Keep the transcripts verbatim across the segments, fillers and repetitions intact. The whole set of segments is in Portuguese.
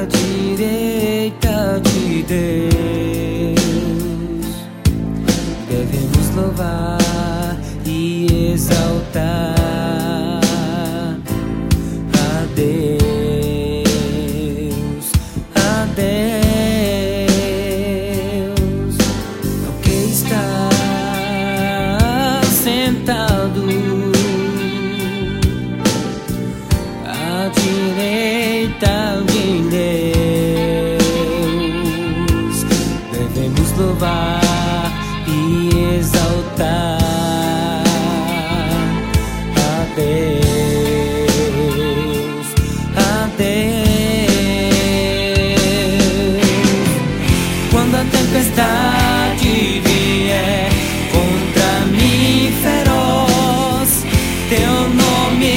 à direita de Deus. Devemos louvar e exaltar a Deus, a Deus, ao que está sentado à direita de Deus. Devemos louvar e exaltar a Deus, a Deus. Quando a tempestade vier contra mim feroz, teu nome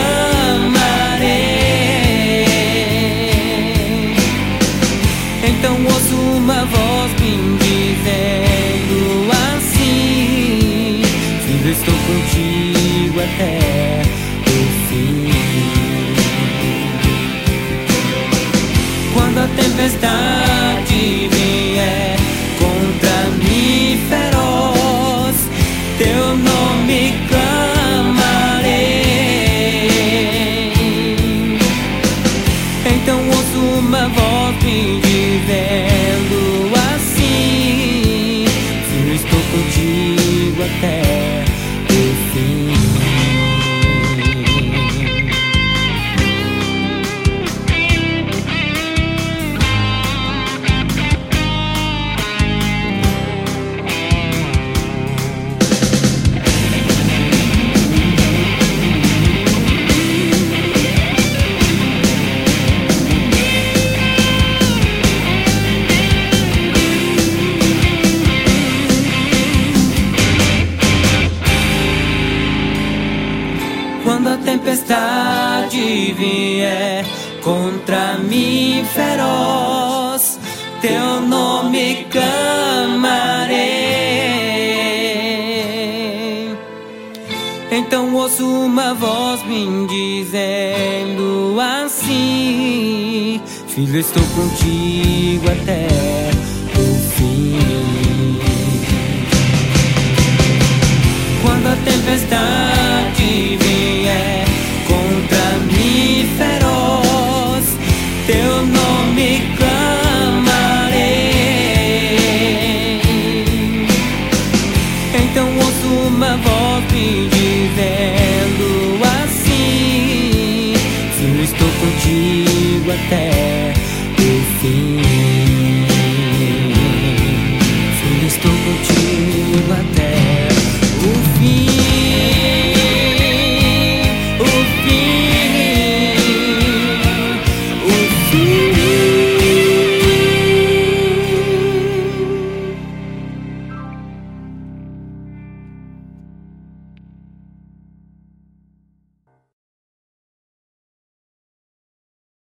clamarei. Então ouço uma voz me dizendo assim: filho, estou contigo até o fim. Quando a tempestade vier contra mim feroz, teu nome clamarei. Então ouço uma voz me dizendo assim: filho, estou contigo até o fim. Quando a tempestade vier contra mim feroz, teu nome clamarei. Então ouço uma voz me dizendo assim: filho, estou contigo até o fim. Quando a tempestade vier contra mim feroz, teu nome clamarei. Então ouço uma voz me dizendo assim: filho, estou contigo até